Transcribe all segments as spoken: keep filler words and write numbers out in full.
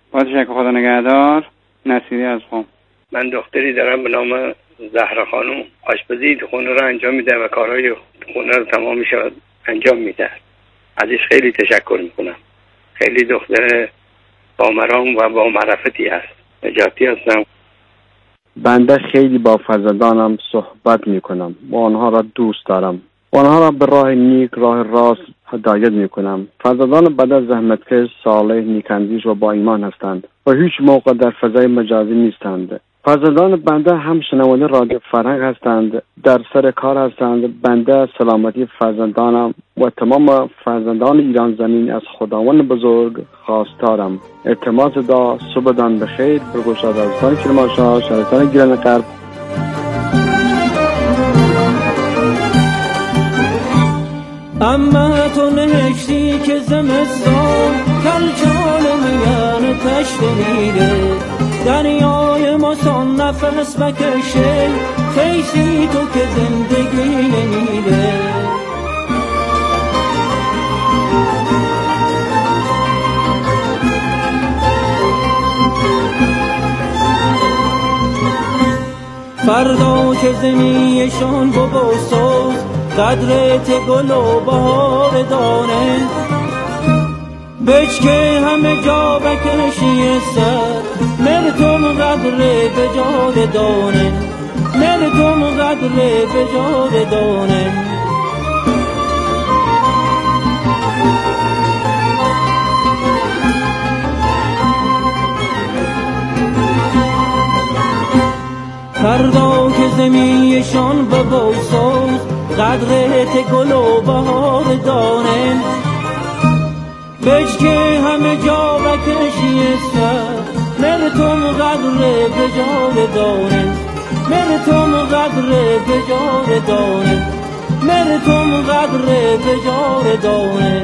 با تشکر، خدا نگهدار. نصیری از قم. من دختری دارم به نام زهرا خانم. آشپزی تو خونه رو انجام میده و کارهای خونه رو تمام شد انجام میده. ازش خیلی تشکر میکنم. خیلی دختر با مرام و با معرفتی است. نجاتی هستم. بنده خیلی با فرزندانم صحبت میکنم، با آنها را دوست دارم، آنها را به راه نیک، راه راست هدایت میکنم. فرزندان بنده زحمتکش، صالح، نیکاندیش و با ایمان هستند و هیچ موقع در فضای مجازی نیستند. فرزندان بنده هم شنونده رادیو فرهنگ هستند، در سر کار هستند. بنده سلامتی فرزندانم و تمام فرزندان ایران زمین از خداوند بزرگ خواستارم. التماس دا صبحدان بخیر. برگشاد از دان کرمانشاه، شهرستان گیلان غرب. اما تو نهشتی که زمستان کلچال میان تشت میره، دریای ماسان نفس بکشه، خیشی تو که زندگی نمیره. فردا که زمیشان ببوسوز، قدرت گل و بهار دانه، بچکه همه جا بکشی سر، مردم قدر به جار دانه، مردم قدر به جار دانه. فردا که زمیشان ببوسوز، قدرت گل و بهار دانه، بچکه همه جا بکشی سر، مردم قدر به جار دانه، مردم قدر به جار دانه، مردم قدر به جار دانه.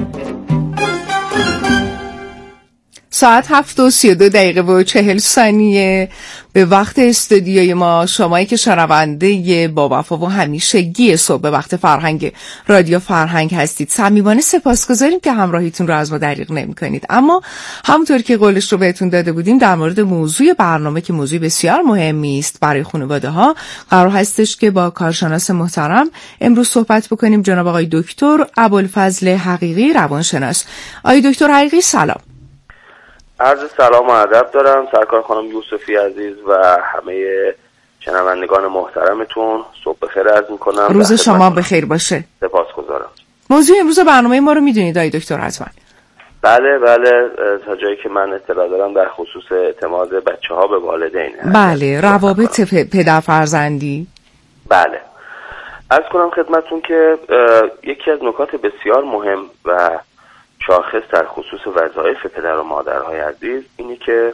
ساعت هفت و سی و دو دقیقه و چهل ثانیه به وقت استودیوی ما. شمایی که شنونده با وفا و همیشگی صبح به وقت فرهنگ رادیو فرهنگ هستید، صمیمانه سپاسگزاریم که همراهیتون رو از ما دریغ نمی کنید. اما همونطور که قولش رو بهتون داده بودیم، در مورد موضوع برنامه که موضوع بسیار مهمی است برای خانواده ها، قرار هستش که با کارشناس محترم امروز صحبت بکنیم. جناب آقای دکتر ابوالفضل حقیقی، روانشناس. آقای دکتر حقیقی سلام. عرض سلام و ادب دارم سرکار خانم یوسفی عزیز و همه شنوندگان محترمتون. صبح بخیر عرض میکنم. روز شما بخیر باشه. سپاسگزارم. موضوع امروز برنامه ما رو میدونید آقای دکتر حتما؟ بله بله، تا جایی که من اطلاع دارم در خصوص اعتماد بچه ها به والدین. بله، روابط پدر فرزندی. بله، عرض کنم خدمتون که یکی از نکات بسیار مهم و شاخص در خصوص وظایف پدر و مادرهای عزیز اینه که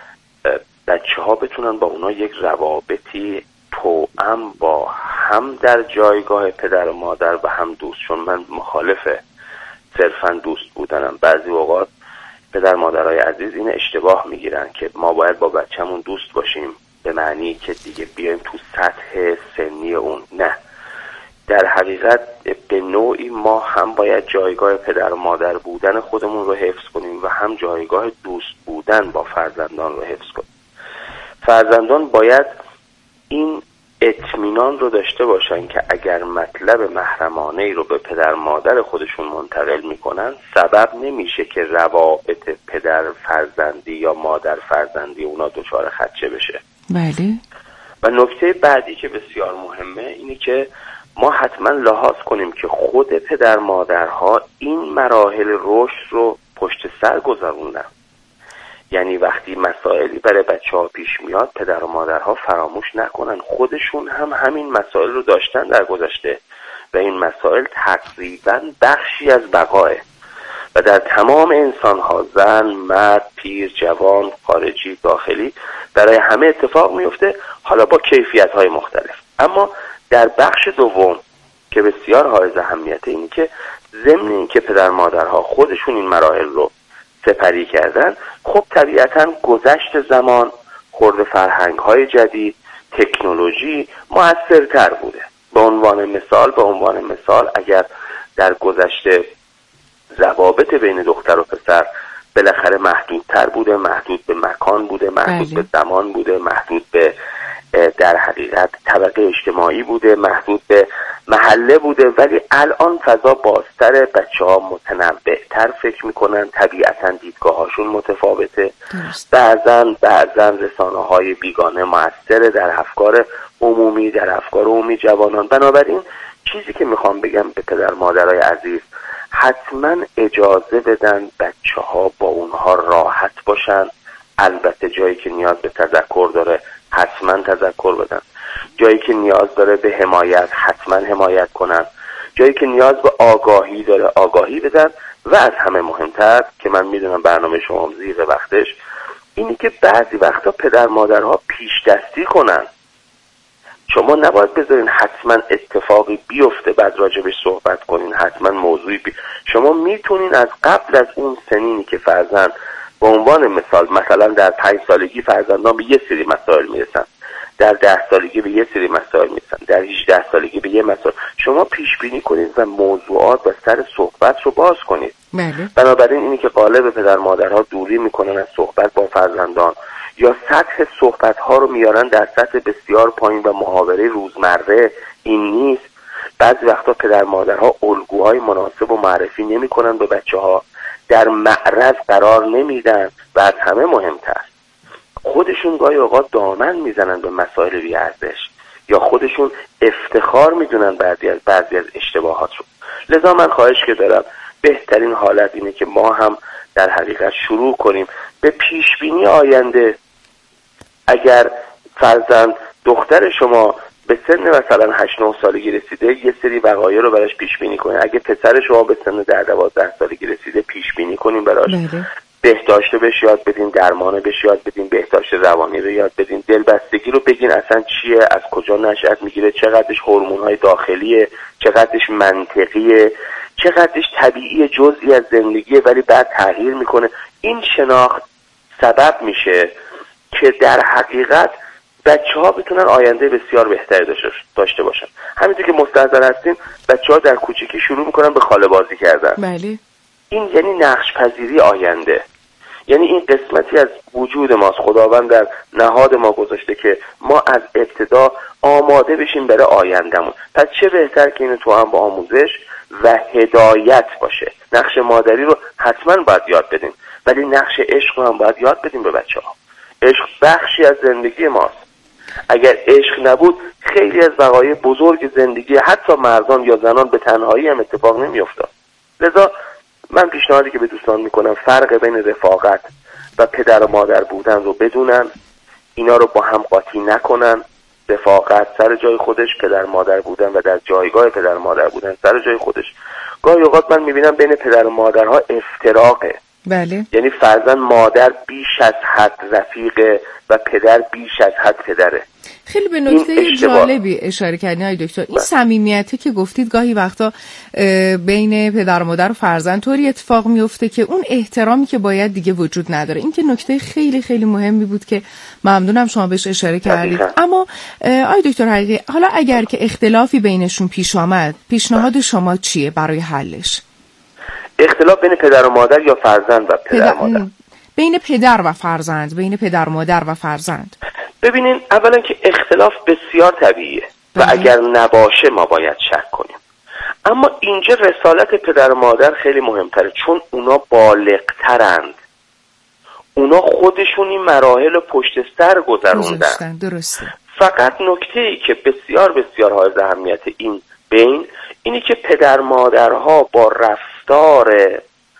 بچه ها بتونن با اونا یک روابطی توأم با هم در جایگاه پدر و مادر و هم دوست. چون من مخالف صرفا دوست بودنم. بعضی اوقات پدر مادرهای عزیز این اشتباه میگیرن که ما باید با بچه‌مون دوست باشیم به معنی که دیگه بیایم تو سطح سنی اون. نه، در حقیقت به نوعی ما هم باید جایگاه پدر و مادر بودن خودمون رو حفظ کنیم و هم جایگاه دوست بودن با فرزندان رو حفظ کنیم. فرزندان باید این اطمینان رو داشته باشن که اگر مطلب محرمانه ای رو به پدر مادر خودشون منتقل میکنن، سبب نمیشه که روابط پدر فرزندی یا مادر فرزندی اونا دچار خدشه بشه. بله. و نکته بعدی که بسیار مهمه اینه که ما حتما لحاظ کنیم که خود پدر مادرها این مراحل رشد رو پشت سر گذروندن. یعنی وقتی مسائلی برای بچه ها پیش میاد، پدر و مادرها فراموش نکنن خودشون هم همین مسائل رو داشتن در گذشته و این مسائل تقریبا بخشی از بقاه و در تمام انسان ها، زن، مرد، پیر، جوان، خارجی، داخلی، برای همه اتفاق میفته، حالا با کیفیت های مختلف. اما در بخش دوم که بسیار حائز اهمیته اینه که ضمن این که پدر مادرها خودشون این مراحل رو سپری کردن، خب طبیعتاً گذشت زمان، خورد فرهنگ‌های جدید، تکنولوژی مؤثرتر بوده. به عنوان مثال به عنوان مثال اگر در گذشته ضوابط بین دختر و پسر به بالاخره محدودتر بوده، محدود به مکان بوده، محدود بله. به زمان بوده، محدود به در حقیقت طبقه اجتماعی بوده، محدود به محله بوده. ولی الان فضا بازتره، بچه ها متنوع‌تر فکر میکنن، طبیعتا دیدگاه هاشون متفاوته. بعضن بعضن رسانه های بیگانه موثره در افکار عمومی، در افکار عمومی جوانان. بنابراین چیزی که میخوام بگم به پدر مادرای عزیز، حتما اجازه بدن بچه ها با اونها راحت باشن. البته جایی که نیاز به تذکر داره حتما تذکر بدن، جایی که نیاز داره به حمایت حتما حمایت کنن، جایی که نیاز به آگاهی داره آگاهی بدن. و از همه مهمتر که من میدونم برنامه شما زیر وقتش، اینی که بعضی وقتا پدر مادرها پیش دستی کنن. شما نباید بذارین حتما اتفاقی بیفته بعد راجبش صحبت کنین، حتما موضوعی بی... شما میتونین از قبل از اون سنینی که فرزند به عنوان مثال مثلا در پنج سالگی فرزندان به یه سری مسائل میرسن، در ده سالگی به یه سری مسائل میرسن، در هجده سالگی به یه مسائل، شما پیش بینی کنید و موضوعات و سر صحبت رو باز کنید. بله. بنابراین اینی که غالب پدر مادرها دوری میکنن از صحبت با فرزندان یا سطح صحبت ها رو میارن در سطح بسیار پایین و محاوره روزمره، این نیست. بعضی وقتا پدر مادرها الگوهای مناسب و معرفی نمیکنن به بچه ها، در معرض قرار نمیدن و از همه مهمتر خودشون گاهی اوقات دامن میزنن به مسائل بی ارزش یا خودشون افتخار میدونن بعضی از بعضی از اشتباهات رو. لذا من خواهش که دارم بهترین حالت اینه که ما هم در حقیقت شروع کنیم به پیشبینی آینده. اگر فرزند دختر شما به سن مثلا هشت نه سالگی رسیده، یه سری وقایع رو براش پیش بینی کنید. اگه پسر شما به سن ده دوازده سالگی رسیده، پیش بینی کنیم براش. بله. بهداشت رو بهش یاد بدین، درمان بهش یاد بدین، بهداشت روانی رو یاد بدین، دلبستگی رو بگین اصلا چیه، از کجا نشأت میگیره، چقدرش هورمون‌های داخلیه، چقدرش منطقیه، چقدرش طبیعی جزئی از زندگیه ولی بعد تغییر میکنه. این شناخت سبب میشه که در حقیقت بچه ها بتونن آینده بسیار بهتری داشته باشن. همینطور که مستحضر هستیم بچه ها در کوچیکی شروع میکنن به خاله بازی کردن. بله. این یعنی نقش پذیری آینده، یعنی این قسمتی از وجود ماست. خداوند در نهاد ما گذاشته که ما از ابتدا آماده بشیم برای آیندهمون. پس چه بهتر که اینو تو هم با آموزش و هدایت باشه. نقش مادری رو حتما باید یاد بدیم، ولی نقش عشق رو هم باید یاد بدیم به بچه ها. عشق بخشی از زندگی ماست. اگر عشق نبود خیلی از وقایع بزرگ زندگی حتی مردان یا زنان به تنهایی هم اتفاق نمی افتاد. لذا من پیشنهادی که به دوستان میکنم فرق بین رفاقت و پدر و مادر بودن رو بدونن، اینا رو با هم قاطی نکنن. رفاقت سر جای خودش، پدر مادر بودن و در جایگاه پدر مادر بودن سر جای خودش. گاهی اوقات من میبینم بین پدر و مادرها افتراقه. بله. یعنی فرزند مادر بیش از حد رفیقه و پدر بیش از حد پدره. خیلی به نکته جالبی اشاره کردین آقای دکتر. این صمیمیتی که گفتید گاهی وقتا بین پدر و مادر و فرزند طوری اتفاق میفته که اون احترامی که باید دیگه وجود نداره. این که نکته خیلی خیلی مهمی بود که ممنونم شما بهش اشاره کردید. اما آقای دکتر حقیقی، حالا اگر که اختلافی بینشون پیش آمد، پیشنهاد شما چیه برای حلش؟ اختلاف بین پدر و مادر یا فرزند و پدر و مادر؟ بین پدر و فرزند، بین پدر و مادر و فرزند. ببینین، اولا که اختلاف بسیار طبیعیه و اگر نباشه ما باید شک کنیم. اما اینجا رسالت پدر و مادر خیلی مهمتره، چون اونا بالغترند. اونا خودشون این مراحل پشت سر گذروندن. درسته. فقط نکته‌ای که بسیار بسیار حائز اهمیت این بین اینی که پدر مادرها با رفتار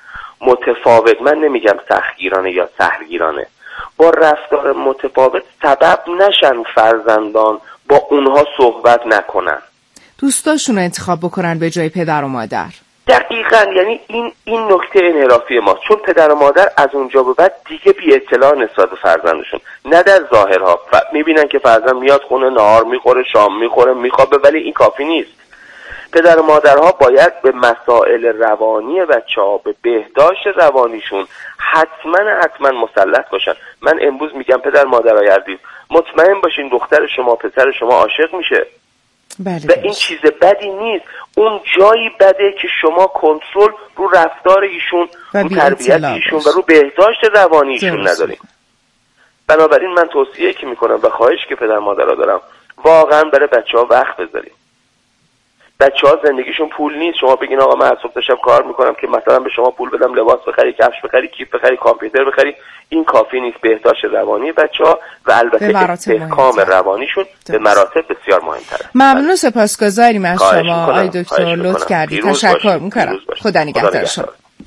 متفاوت، من نمیگم سختگیرانه یا سهلگیرانه، با رفتار متفاوت سبب نشن فرزندان با اونها صحبت نکنن، دوستاشون رو انتخاب بکنن به جای پدر و مادر. دقیقاً. یعنی این این نکته انحرافی ماست، چون پدر و مادر از اونجا به بعد دیگه بی اطلاع نسبت به فرزندشون، نه در ظاهرها ف... میبینن که فرزند میاد خونه، نهار میخوره، شام میخوره، میخوابه، ولی این کافی نیست. پدر و مادرها باید به مسائل روانی بچه‌ها، به بهداشت روانیشون حتما حتما مسلط باشن. من امروز میگم پدر مادرای عزیز، مطمئن باشین دختر شما، پسر شما عاشق میشه. بله و این چیز بدی نیست. اون جایی بده که شما کنترل رو رفتار ایشون، رو تربیت ایشون و رو بهداشت روانی ایشون نداریم. بنابراین من توصیه که میکنم و خواهش که پدر مادرها دارم، واقعا برای بچه ها وقت بذاریم. بچه ها زندگیشون پول نیست. شما بگین آقا من از صبح تا شب کار میکنم که مثلا به شما پول بدم لباس بخری، کفش بخری، کیف بخری، کامپیوتر بخری. این کافی نیست. بهداشت روانی بچه ها و البته استحکام روانیشون به مراتب بسیار مهمتره. ممنون، سپاسگزاریم از شما آقای دکتر، لطف کردید. تشکر میکنم. خدا نگهدار شما.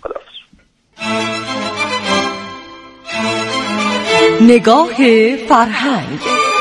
نگاه فرهنگ.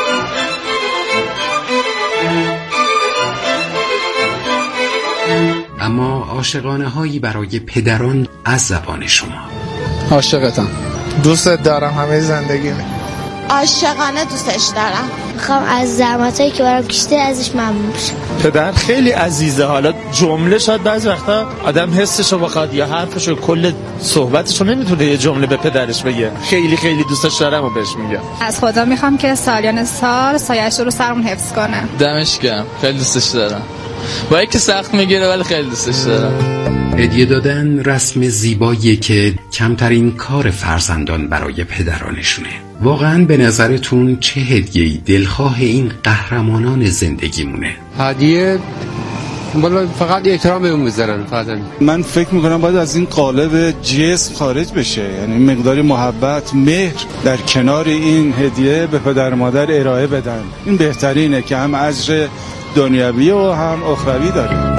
اما عاشقانه هایی برای پدران از زبان شما. عاشقتم، دوستت دارم همه زندگیمه. عاشقانه دوستش دارم. میخوام از زحمتایی که برام کشیده ازش ممنون بشم. پدر خیلی عزیزه. حالا جمله شاید بعضی وقتا آدم حسشو بخواد یا حرفشو، کل صحبتشو نمیتونه یه جمله به پدرش بگه. خیلی خیلی دوستش دارم و بهش میگم. از خدا میخوام که سالیان سال سایه‌اش رو سرمون حفظ کنه. دمش گرم، خیلی دوستش دارم. با یکی سخت میگیره ولی خیلی دوستش دارم. هدیه دادن رسم زیباییه که کمترین کار فرزندان برای پدرانشونه. واقعا به نظرتون چه هدیه‌ای دلخواه این قهرمانان زندگیمونه؟ هدیه بالا فقط احترام بهمون بذارن. فقط من فکر میکنم باید از این قالب جسم خارج بشه، یعنی مقداری محبت، مهر در کنار این هدیه به پدر مادر ارائه بدن. این بهترینه که هم اجر دنیوی و هم اخروی داره.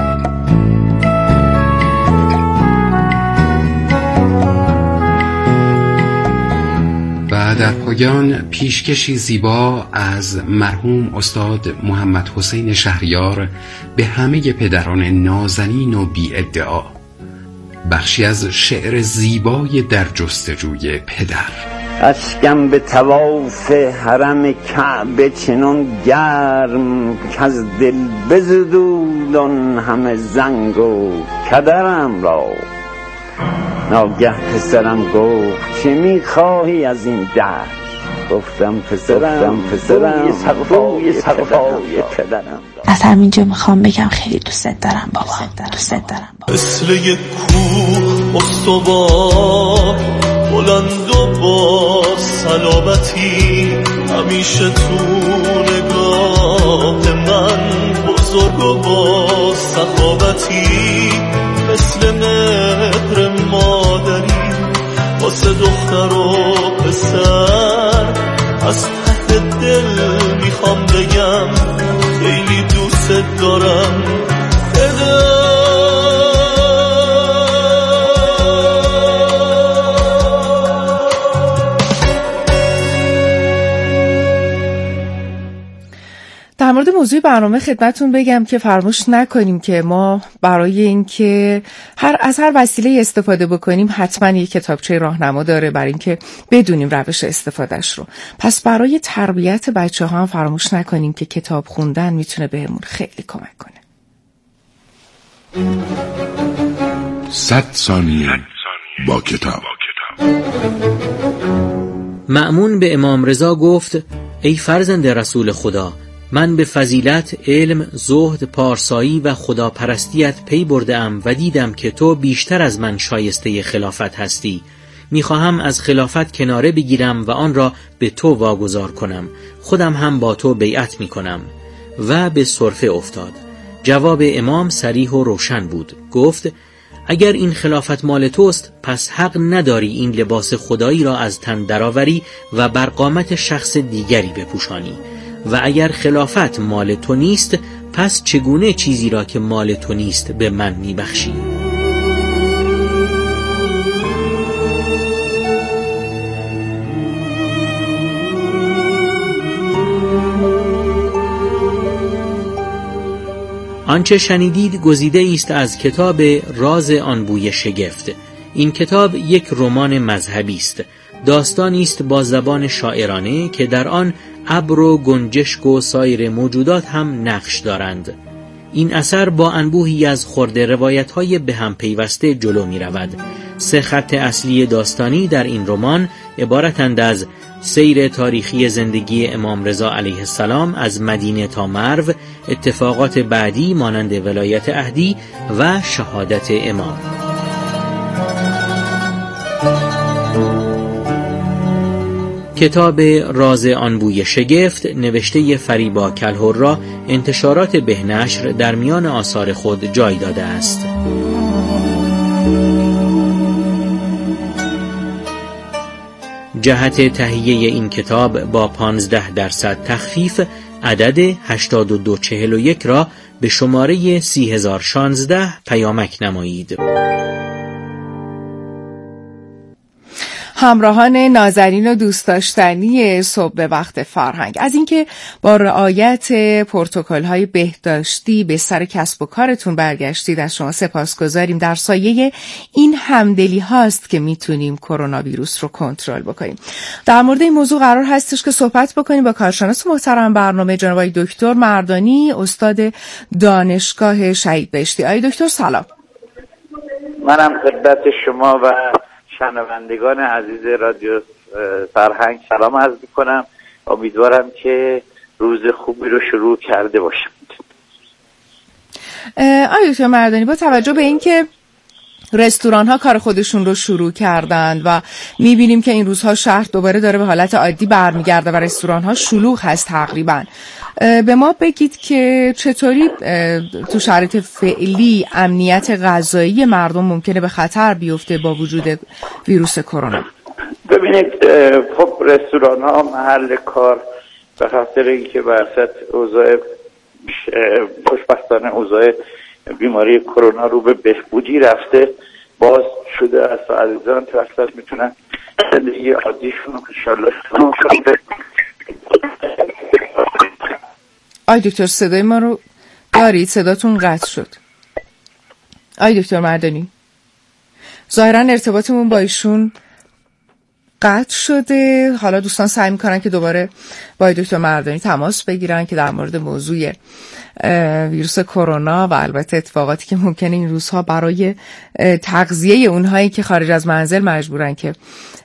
و در پایان پیشکشی زیبا از مرحوم استاد محمد حسین شهریار به همه پدران نازنین و بی ادعا. بخشی از شعر زیبای در جستجوی پدر. اشکم به طواف حرم کعبه چنان گرم که از دل بزدود آن همه زنگ و کدرم را. ناگه پسرم گفت چه میخواهی از این دشت؟ گفتم پسرم پسرم روی صفای پدرم. از همینجا میخوام بگم خیلی دوستت دارم بابا، دوستت دارم بابا. مثل یک کوه استوار بلند و با صلابتی، همیشه تو نگاه من بزرگ و با سخاوتی، مثل مهر مادری واسه دختر و پسر. از ته دل میخوام بگم خیلی دوست دارم پدر. در مورد موضوع برنامه خدمتون بگم که فراموش نکنیم که ما برای اینکه هر از هر وسیله استفاده بکنیم حتما یک کتابچه راهنما داره برای اینکه بدونیم روش استفادهش رو. پس برای تربیت بچه ها هم فراموش نکنیم که کتاب خوندن میتونه بهمون خیلی کمک کنه. صد ثانیه با کتاب. مأمون به امام رضا گفت ای فرزند رسول خدا، من به فضیلت، علم، زهد، پارسایی و خداپرستیت پی بردم و دیدم که تو بیشتر از من شایسته خلافت هستی. میخواهم از خلافت کناره بگیرم و آن را به تو واگذار کنم. خودم هم با تو بیعت میکنم. و به سرفه افتاد. جواب امام صریح و روشن بود. گفت اگر این خلافت مال توست پس حق نداری این لباس خدایی را از تن درآوری و بر قامت شخص دیگری بپوشانی. و اگر خلافت مال تو نیست پس چگونه چیزی را که مال تو نیست به من میبخشی؟ آنچه شنیدید گزیده است از کتاب راز آن بوی شگفت. این کتاب یک رمان مذهبی است. داستانی است با زبان شاعرانه که در آن ابر و گنجشک و سایر موجودات هم نقش دارند. این اثر با انبوهی از خرده روایت‌های به هم پیوسته جلو می رود سه خط اصلی داستانی در این رمان عبارتند از سیر تاریخی زندگی امام رضا علیه السلام از مدینه تا مرو، اتفاقات بعدی مانند ولایت عهدی و شهادت امام. کتاب راز آن بوی شگفت نوشته فریبا کلهر انتشارات بهنشر در میان آثار خود جای داده است. جهت تهیه این کتاب با پانزده درصد تخفیف عدد هشتاد و دو چهل و یک را به شماره سی هزار و شانزده پیامک نمایید. همراهان نازنین و دوست داشتنی صبح به وقت فرهنگ، از اینکه با رعایت پروتکل‌های بهداشتی به سر کسب و کارتون برگشتید از شما سپاسگزاریم. در سایه این همدلی هاست که میتونیم کرونا ویروس رو کنترل بکنیم. در مورد این موضوع قرار هستش که صحبت بکنیم با کارشناس محترم برنامه جناب آقای دکتر مردانی، استاد دانشگاه شهید بهشتی. آقای دکتر سلام. منم خدمت شما و شنوندگان عزیز رادیو فرهنگ سلام عرض می‌کنم. امیدوارم که روز خوبی رو شروع کرده باشم. آقای دکتر مردانی، با توجه به اینکه رستوران ها کار خودشون رو شروع کردند و میبینیم که این روزها شهر دوباره داره به حالت عادی برمیگرده و رستوران ها شلوغ هست تقریبا، به ما بگید که چطوری تو شرایط فعلی امنیت غذایی مردم ممکنه به خطر بیفته با وجود ویروس کرونا؟ ببینید، خب رستوران ها محل کار به خاطر اینکه وسط اوضاع خوشبختانه اوضاع بیماری کرونا رو به بهبودی رفته، باز شده است و عزیزان تو اصلا میتونن زندگی عادیشون انشالله شروع کنه. آی دکتر صدای ما رو دارید؟ صداتون قطع شد. آی دکتر مردانی، ظاهرا ارتباطمون با ایشون قطع شده. حالا دوستان سعی میکنن که دوباره با دکتر مردانی تماس بگیرن که در مورد موضوع ویروس کرونا و البته اتفاقاتی که ممکنه این روزها برای تغذیه اونهایی که خارج از منزل مجبورن که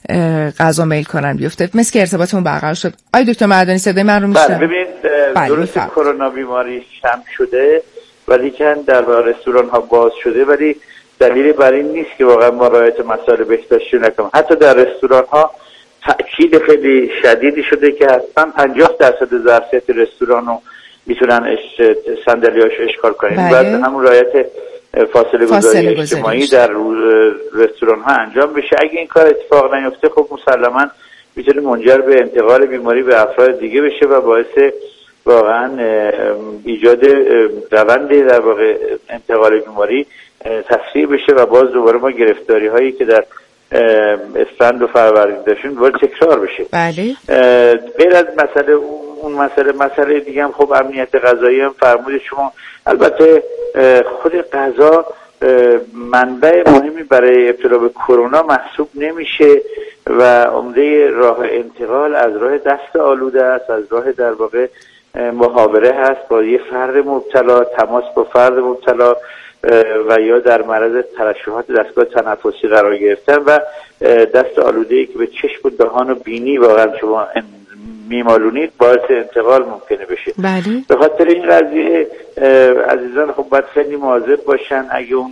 غذا میل کنن بیفته. مثل که ارتباطمون برقرار شد. آی دکتر مردانی صدای من رو میشنوید؟ ببینید، درست کرونا بیماری شم شده ولی که در رستوران ها باز شده، ولی دلیلی بر این نیست که واقعا ما رعایت مسائل بهداشتی نکنیم. حتی در رستوران ها تاکید خیلی شدیدی شده که حتما پنجاه درصد ظرفیت رستوران رو میتونن صندلیاش اشغال کنیم. بعد همون رعایت فاصله گذاری اجتماعی در رستوران ها انجام بشه. اگه این کار اتفاق نیفته، خب مسلما میتونه منجر به انتقال بیماری به افراد دیگه بشه و باعث واقعا ایجاد روند در واقع انتقال بیماری تفسیر بشه و باز دوباره ما گرفتاری هایی که در اسفند و فروردین داشتیم دوباره تکرار بشه. بله. غیر از مسئله اون مسئله مسئله دیگه هم خب امنیت غذایی هم فرمودید شما. البته خود غذا منبع مهمی برای ابتلا به کرونا محسوب نمیشه و عمده راه انتقال از راه دست آلوده است، از راه در واقع محاوره هست با یه فرد مبتلا، تماس با فرد مبتلا و یا در معرض ترشحات دستگاه تنفسی قرار گرفتن و دست آلوده‌ای که به چشم و دهان و بینی واقعا شما میمالونید باعث انتقال ممکنه بشه. بله. به خاطر این قضیه عزیزان خب باید خیلی مواظب باشن. اگه اون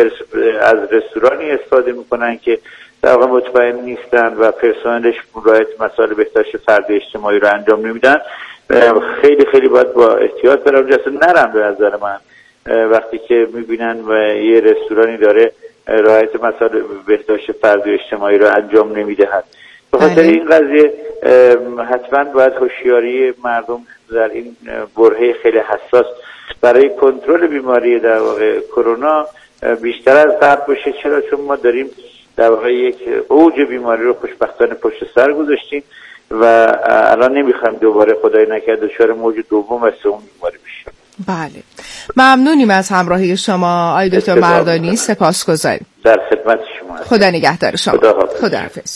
از رستورانی استفاده میکنن که در واقع مطمئن نیستن و پرسنلش رعایت مسائل بهداشت فردی اجتماعی رو انجام نمیدن، خیلی خیلی باید با احتیاط برن. جسد نرم به نظر من وقتی که میبینن و یه رستورانی داره رعایت مسائل بهداشت فردی و اجتماعی رو انجام نمیدهد. به خاطر این قضیه حتما باید هوشیاری مردم در این برهه خیلی حساس برای کنترل بیماری در واقع کرونا بیشتر از قبل باشه. چرا؟ چون ما داریم در واقع یک اوج بیماری رو خوشبختانه پشت سر گذاشتیم و الان نمیخوایم دوباره خدای نکرده دچار موج دوم و سوم بیماری بشیم. بله، ممنونیم از همراهی شما آقای دکتر مردانی. سپاسگزاریم. در خدمت شما. خدا نگهدار شما. خداحافظ.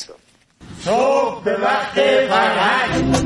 صبح به وقت فرهنگ.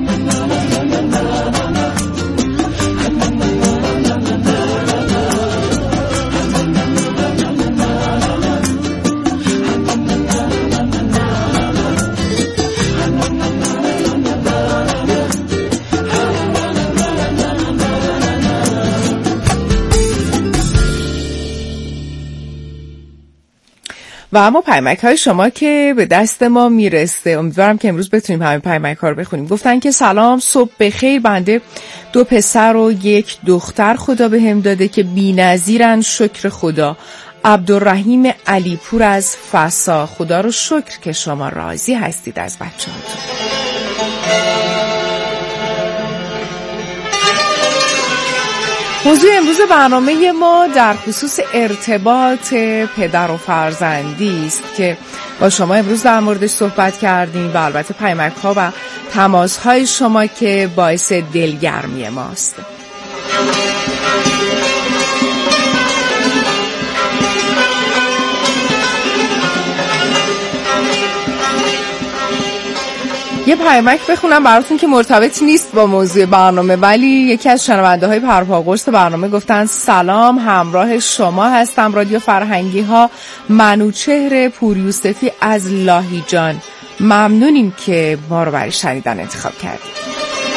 و اما پیامک های شما که به دست ما میرسه، امیدوارم که امروز بتونیم همین پیامک ها رو بخونیم. گفتن که سلام، صبح بخیر، بنده دو پسر و یک دختر خدا به هم داده که بی‌نظیرن، شکر خدا. عبدالرحیم علیپور از فسا. خدا رو شکر که شما راضی هستید از بچه هاتون. موضوع امروز برنامه ما در خصوص ارتباط پدر و فرزندی است که با شما امروز در موردش صحبت کردیم و البته پیامک ها و تماس های شما که باعث دلگرمی ماست. یه پیامک بخونم براتون که مرتبط نیست با موضوع برنامه، ولی یکی از شنونده های پرپاقرص برنامه گفتن سلام، همراه شما هستم رادیو فرهنگی ها، منوچهر پوریوسفی از لاهیجان. ممنونیم که ما رو برای شنیدن انتخاب کردید.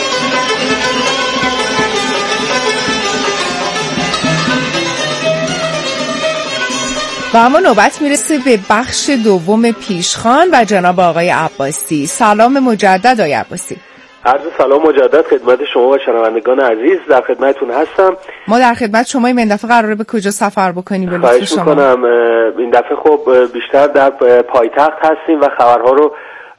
و اما نوبت میرسه به بخش دوم پیشخوان و جناب آقای عباسی. سلام مجدد آقای عباسی. عرض سلام مجدد خدمت شما و شنوندگان عزیز، در خدمتتون هستم. ما در خدمت شما. این دفعه قراره به کجا سفر بکنیم به لطف شما؟ خواهش میکنم. این دفعه خب بیشتر در پایتخت هستیم و خبرها رو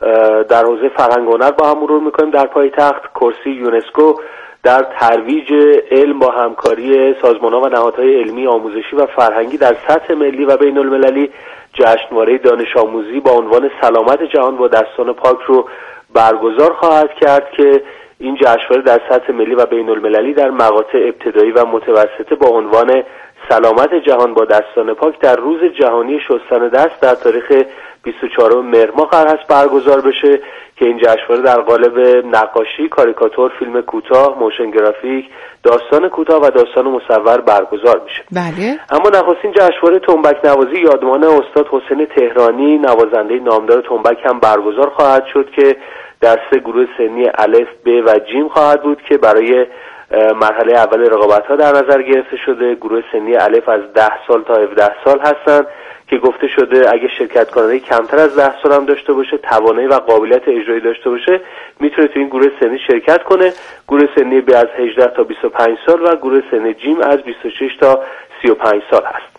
در حوزه فرهنگ و هنر با هم مرور میکنیم. در پایتخت کرسی یونسکو در ترویج علم با همکاری سازمان‌ها و نهادهای علمی، آموزشی و فرهنگی در سطح ملی و بین المللی جشنواره دانش آموزی با عنوان سلامت جهان با دستان پاک رو برگزار خواهد کرد که این جشنواره در سطح ملی و بین المللی در مقاطع ابتدایی و متوسطه با عنوان سلامت جهان با دستان پاک در روز جهانی شستن دست در تاریخ بیست و چهارم مهر ماه قرار است برگزار بشه که این جشنواره در قالب نقاشی، کاریکاتور، فیلم کوتاه، موشن گرافیک، داستان کوتاه و داستان مصور برگزار میشه. بله. اما نخستین جشنواره تنبک نوازی یادمان استاد حسین تهرانی نوازنده نامدار تنبک هم برگزار خواهد شد که در سه گروه سنی الف، ب و جیم خواهد بود که برای مرحله اول رقابت‌ها در نظر گرفته شده. گروه سنی الف از ده سال تا هفده سال هستند که گفته شده اگه شرکت کننده کمتر از ده سال هم داشته باشه، توانایی و قابلیت اجرایی داشته باشه، میتونه تو این گروه سنی شرکت کنه. گروه سنی ب از هجده تا بیست و پنج سال و گروه سنی جیم از بیست و شش تا سی و پنج سال هست.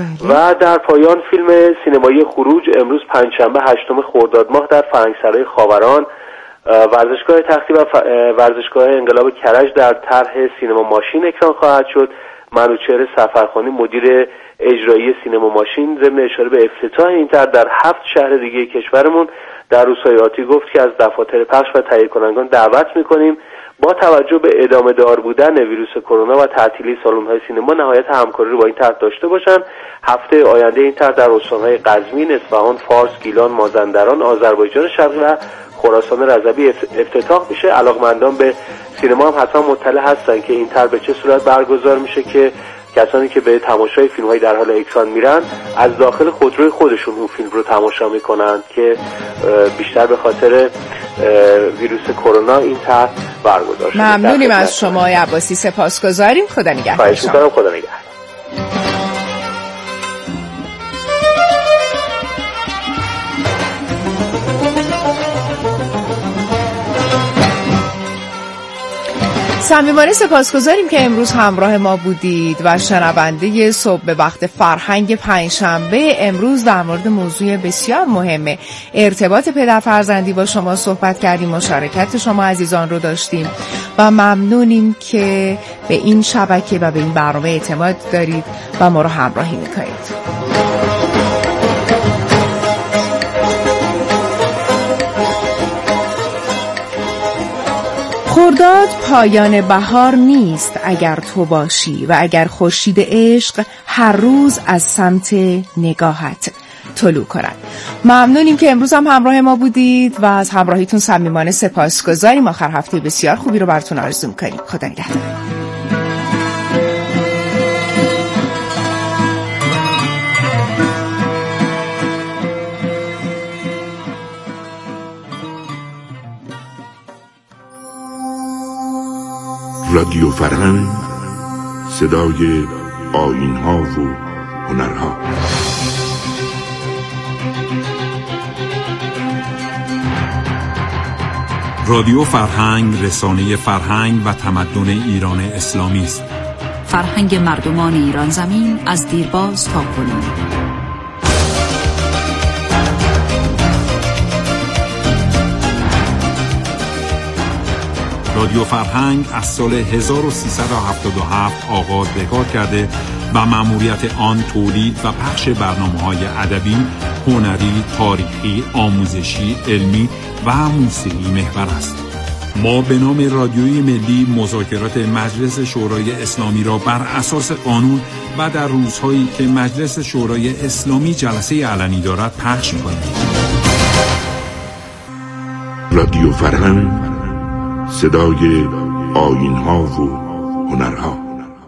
و در پایان فیلم سینمایی خروج امروز پنجشنبه هشتم خرداد ماه در فرنگسرای خاوران، ورزشگاه تختی و ورزشگاه انقلاب کرج در طرح سینما ماشین اکران خواهد شد. منوچهر سفرخانی مدیر اجرایی سینما ماشین ضمن اشاره به افتتاح این طرح در هفت شهر دیگه کشورمون در روزهای آتی گفت که از دفاتر پخش و تهیه کنندگان دعوت میکنیم با توجه به ادامه دار بودن ویروس کرونا و تعطیلی سالن‌های سینما نهایت همکاری رو با این طرح داشته باشن. هفته آینده این طرح در استان‌های قزوین، اصفهان، فارس، گیلان، مازندران، آذربایجان شرقی و خراسان رضوی افتتاح میشه. علاقمندان به سینما هم حتما مطلع هستن که این طرح به چه صورت برگزار میشه که کسانی که به تماشای فیلم‌های در حال اکران میرن از داخل خودروی خودشون اون فیلم رو تماشا میکنن که بیشتر به خاطر ویروس کرونا این طرح برگزار شده. ممنونیم از شما آقای عباسی، سپاسگزاریم. خدا نگهدار. خواهش می‌کنم. خدا نگهدار. صمیمانه سپاسگزاریم که امروز همراه ما بودید و شنونده صبح به وقت فرهنگ پنجشنبه امروز در مورد موضوع بسیار مهم ارتباط پدر فرزندی با شما صحبت کردیم. مشارکت شما عزیزان رو داشتیم و ممنونیم که به این شبکه و به این برنامه اعتماد دارید و ما رو همراهی میکنید. خرداد پایان بهار نیست اگر تو باشی و اگر خورشید عشق هر روز از سمت نگاهت طلوع کند. ممنونیم که امروز هم همراه ما بودید و از همراهیتون صمیمانه سپاسگزاریم. آخر هفته بسیار خوبی رو براتون آرزو می‌کنیم. خدا نگهدار. رادیو فرهنگ، صدای آیین‌ها و هنرها. رادیو فرهنگ رسانه فرهنگ و تمدن ایران اسلامی است. فرهنگ مردمان ایران زمین از دیرباز تا کنون. رادیو فرهنگ از سال هزار و سیصد و هفتاد و هفت آغاز به کار کرده و مأموریت آن تولید و پخش برنامه‌های ادبی، هنری، تاریخی، آموزشی، علمی و موسیقی محور است. ما به نام رادیوی ملی مذاکرات مجلس شورای اسلامی را بر اساس قانون و در روزهایی که مجلس شورای اسلامی جلسه علنی دارد پخش می‌کنیم. رادیو فرهنگ، صدای آیین‌ها و هنرها.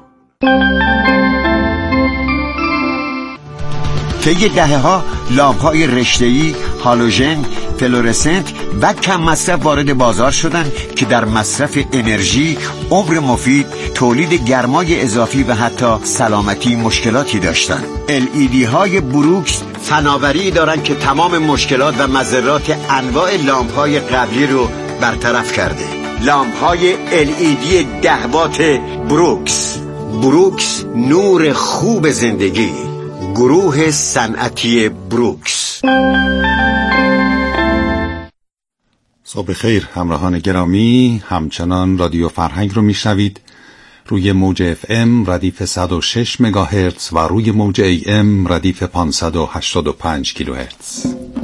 طی دهه‌ها لامپ‌های رشته‌ای، هالوژن، فلورسنت و کم مصرف وارد بازار شدند که در مصرف انرژی، عمر مفید، تولید گرمای اضافی و حتی سلامتی مشکلاتی داشتند. ال ای دی های بروکس فناوری دارند که تمام مشکلات و مضرات انواع لامپ‌های قبلی رو برطرف کرده. لامپ‌های ال ای دی ده وات بروکس. بروکس، نور خوب زندگی. گروه صنعتی بروکس. صبح خیر همراهان گرامی، همچنان رادیو فرهنگ رو میشنوید روی موج اف ام ردیف صد و شش مگاهرتز و روی موج ای ام ردیف پانصد و هشتاد و پنج کیلوهرتز.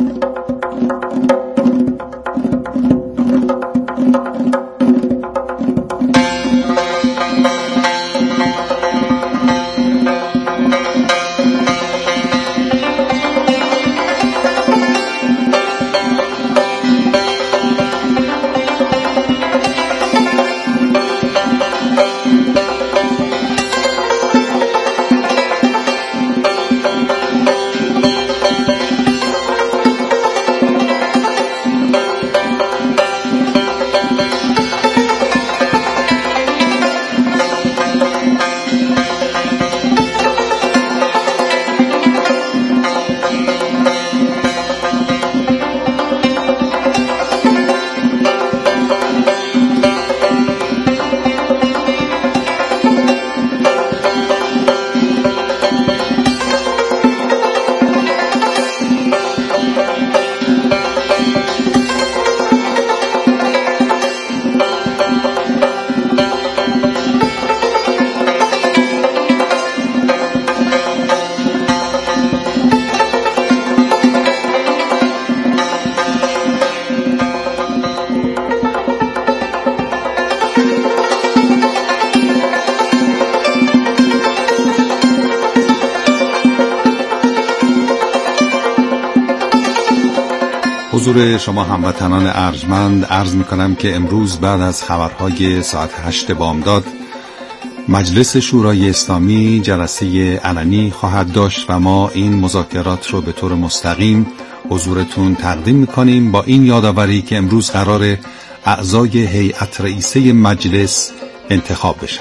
حضور شما هموطنان ارجمند، عرض می کنم که امروز بعد از خبرهای ساعت هشت بامداد مجلس شورای اسلامی جلسه علنی خواهد داشت و ما این مذاکرات رو به طور مستقیم حضورتون تقدیم می کنیم، با این یادآوری که امروز قرار اعضای هیئت رئیسه مجلس انتخاب بشن.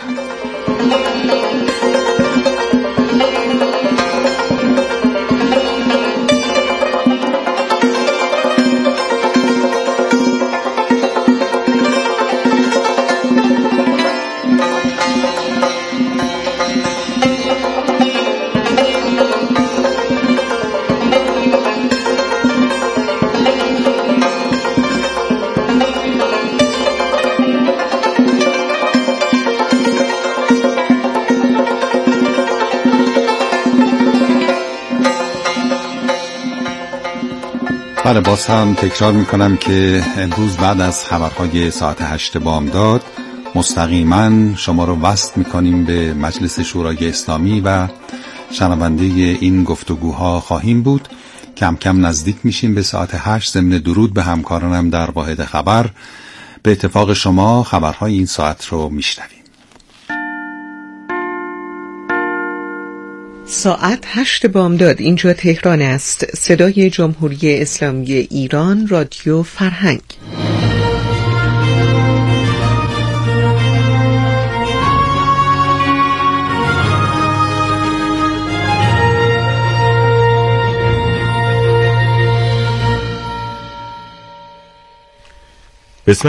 بله، باز هم تکرار میکنم که امروز بعد از خبرهای ساعت هشت بامداد مستقیما شما رو وصل میکنیم به مجلس شورای اسلامی و شنونده این گفتگوها خواهیم بود. کم کم نزدیک میشیم به ساعت هشت. ضمن درود به همکارانم در واحد خبر، به اتفاق شما خبرهای این ساعت رو میشنویم. ساعت هشت بامداد، اینجا تهران است. صدای جمهوری اسلامی ایران، رادیو فرهنگ.